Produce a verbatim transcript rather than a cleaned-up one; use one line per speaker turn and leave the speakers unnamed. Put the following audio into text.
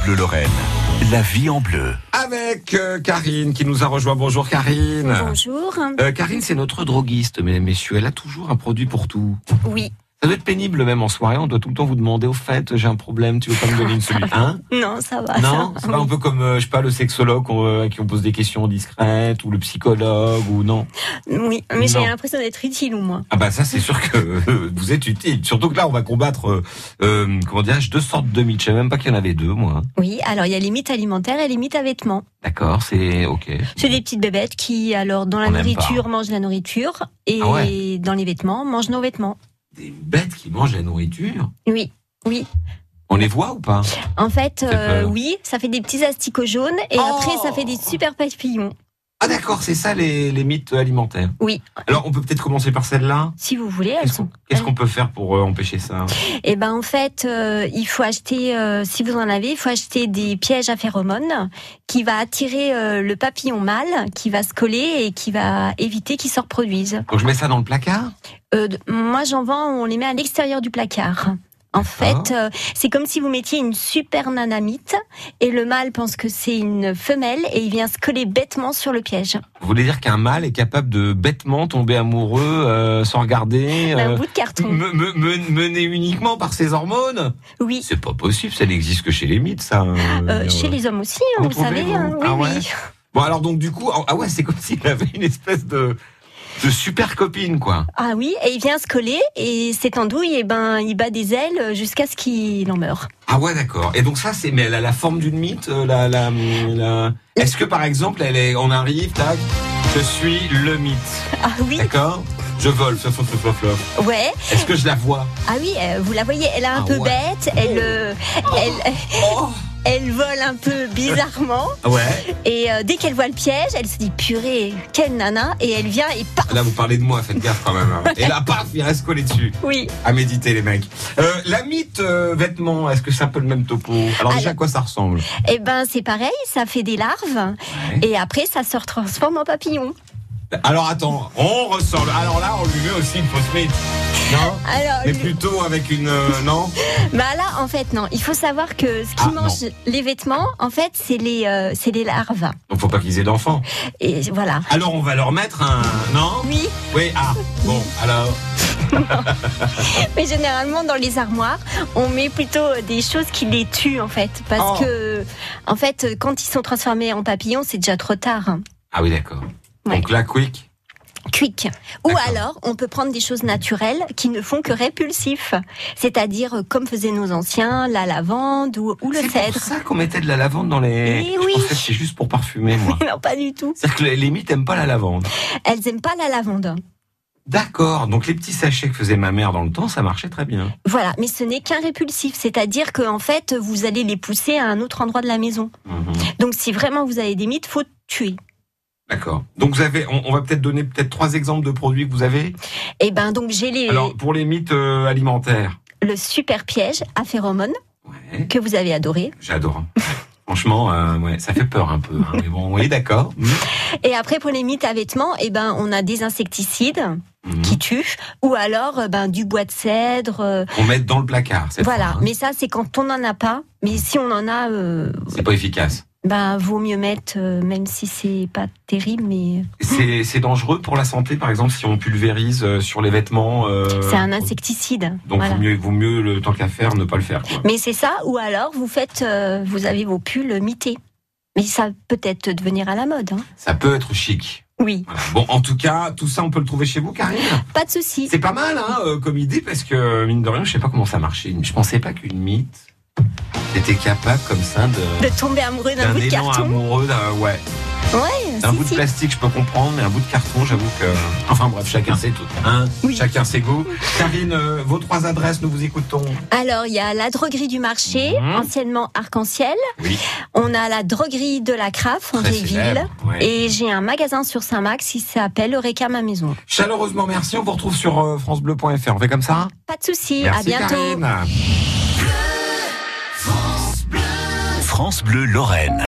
Bleu Lorraine, la vie en bleu.
Avec euh, Karine qui nous a rejoint. Bonjour Karine.
Bonjour.
Euh, Karine, c'est notre droguiste, mesdames, messieurs. Elle a toujours un produit pour tout.
Oui.
Ça doit être pénible même en soirée. On doit tout le temps vous demander, au fait, j'ai un problème, tu veux pas me donner une solution, hein?
Non, ça va.
Non,
ça.
c'est pas
Oui.
un peu comme, euh, je sais pas, le sexologue on, euh, à qui on pose des questions discrètes, ou le psychologue, ou non?
Oui, mais j'ai
Non.
l'impression d'être utile, ou moi.
Ah bah ça, c'est sûr que euh, vous êtes utile. Surtout que là, on va combattre, euh, euh, comment dirais-je, deux sortes de mythes. Je savais même pas qu'il y en avait deux, moi.
Oui, alors il y a les mythes alimentaires et les mythes à vêtements.
D'accord, c'est ok.
C'est des petites bébêtes qui, alors, dans la
On n'aime
nourriture, mangent la nourriture, et
Ah ouais.
dans les vêtements, mangent nos vêtements.
Des bêtes qui mangent la nourriture.
Oui, oui.
On les voit ou pas?
En fait,
fait
euh,
peur.
oui, ça fait des petits asticots jaunes, et
Oh.
après, ça fait des super papillons.
Ah d'accord, c'est ça les, les mythes alimentaires.
Oui.
Alors on peut peut-être commencer par celle-là.
Si vous voulez, elles
Qu'est-ce
sont...
qu'on qu'est-ce qu'on peut faire pour euh, empêcher ça?
Eh ben en fait, euh, il faut acheter, euh, si vous en avez, il faut acheter des pièges à phéromones qui va attirer euh, le papillon mâle, qui va se coller et qui va éviter qu'il se reproduise.
Donc je mets ça dans le placard?
Euh, d- moi, j'en vends, on les met à l'extérieur du placard. En
D'accord.
fait, euh, c'est comme si vous mettiez une super nanamite et le mâle pense que c'est une femelle et il vient se coller bêtement sur le piège.
Vous voulez dire qu'un mâle est capable de bêtement tomber amoureux euh, sans regarder,
Un
euh,
bout de carton.
me- me- me- mené uniquement par ses hormones?
Oui.
C'est pas possible, ça n'existe que chez les mythes, ça. euh,
Euh,
euh,
chez les hommes aussi, hein,
Vous
vous, savez.
trouvez, vous
hein, oui,
Ah ouais.
oui.
Bon alors donc du coup, ah ouais, c'est comme s'il avait une espèce de de super copine quoi.
Ah oui, et il vient se coller et cette andouille, eh ben, il bat des ailes jusqu'à ce qu'il en meure.
Ah ouais, d'accord. Et donc ça, c'est, mais elle a la forme d'une mythe, euh, la, la, la... Est-ce que par exemple, elle est, on arrive, tac, je suis le mythe,
Ah oui,
d'accord? Je vole, flop, flop, flop, flop.
ouais.
Est-ce que je la vois?
Ah oui, euh, vous la voyez, elle est un
Ah
peu
ouais.
bête, elle, euh, elle,
Oh,
elle vole un peu bizarrement.
ouais.
Et euh, dès qu'elle voit le piège, elle se dit purée, quelle nana, et elle vient et paf.
Là, vous parlez de moi, faites gaffe quand même. hein. Et là, paf, il reste collé dessus.
Oui.
À méditer, les mecs. Euh, la mythe euh, vêtements, est-ce que c'est un peu le même topo? Alors déjà, à
Alors-
quoi ça ressemble?
Eh ben c'est pareil, ça fait des larves
Ouais.
et après ça se transforme en papillon.
Alors attends, on ressemble. Alors là, on lui met aussi une fausse mythe. Non?
Alors,
Mais
le-
plutôt avec une... euh, non?
bah là en fait non, il faut savoir que ce qui
Ah,
mange les vêtements, en fait c'est les euh, c'est les larves.
Donc faut pas qu'ils aient d'enfants.
Et voilà.
Alors on va leur mettre un... Non?
Oui,
Oui, ah, bon, alors...
mais généralement dans les armoires, on met plutôt des choses qui les tuent en fait, parce
Oh.
que en fait quand ils sont transformés en papillons, c'est déjà trop tard.
Ah oui, d'accord.
Ouais.
Donc là, quick.
Quick. Ou
D'accord.
alors, on peut prendre des choses naturelles qui ne font que répulsif. C'est-à-dire, euh, comme faisaient nos anciens, la lavande ou, ou le
C'est
cèdre.
pour ça qu'on mettait de la lavande dans les...
Eh
Je
oui.
pensais que c'est juste pour parfumer, moi.
Non, pas du tout.
C'est-à-dire que les les mythes n'aiment pas la lavande.
Elles aiment pas la lavande.
D'accord, donc les petits sachets que faisait ma mère dans le temps, ça marchait très bien.
Voilà, mais ce n'est qu'un répulsif. C'est-à-dire que en fait, vous allez les pousser à un autre endroit de la maison.
Mhm.
Donc, si vraiment vous avez des mythes, faut tuer.
D'accord. Donc vous avez, on, on va peut-être donner peut-être trois exemples de produits que vous avez.
Et ben, donc j'ai les
Alors pour les mythes euh, alimentaires.
le super piège à phéromones
Ouais,
que vous avez adoré.
j'adore. hein. Franchement, euh, ouais, ça fait peur un peu. hein, mais bon, oui, d'accord. Mhm.
Et après, pour les mythes à vêtements, et ben, on a des insecticides
Mhm.
qui tuent, ou alors euh, ben, du bois de cèdre. euh,
On met dans le placard. cette
Voilà,
fois, hein.
mais ça c'est quand on n'en a pas. Mais si on en a, euh,
C'est pas efficace.
ben vaut mieux mettre, euh, même si c'est pas terrible, mais
C'est c'est dangereux pour la santé, par exemple, si on pulvérise euh, sur les vêtements. euh,
c'est un insecticide.
Donc
voilà.
vaut mieux, vaut mieux le tant qu'à faire, ne pas le faire. Quoi.
Mais c'est ça, ou alors vous faites, euh, vous avez vos pulls mités. Mais ça peut être devenir à la mode. Hein.
Ça peut être chic.
Oui,
Voilà. Bon, en tout cas, tout ça, on peut le trouver chez vous, Karine.
pas de souci.
C'est pas mal, hein, euh, comme idée, parce que mine de rien, je sais pas comment ça marchait. Je pensais pas qu'une mythe était capable comme ça de
De tomber amoureux d'un
d'un
bout de
élan
carton.
amoureux, d'un, ouais,
Ouais,
d'un
si,
bout de
si.
plastique, je peux comprendre, mais un bout de carton, j'avoue que. Enfin bref, chacun ses tout, hein.
Oui.
Chacun ses goûts. Karine, euh, vos trois adresses, nous vous écoutons.
Alors il y a la droguerie du marché,
Mhm.
anciennement Arc-en-Ciel.
Oui.
On a la droguerie de la Craffe, en
Très
Ville.
célèbre, ouais.
Et j'ai un magasin sur Saint-Max qui s'appelle Eureka Ma Maison.
Chaleureusement merci, on vous retrouve sur euh, francebleu point f r. On fait comme ça?
Pas de souci,
Merci
à bientôt.
Karine.
France Bleu Lorraine.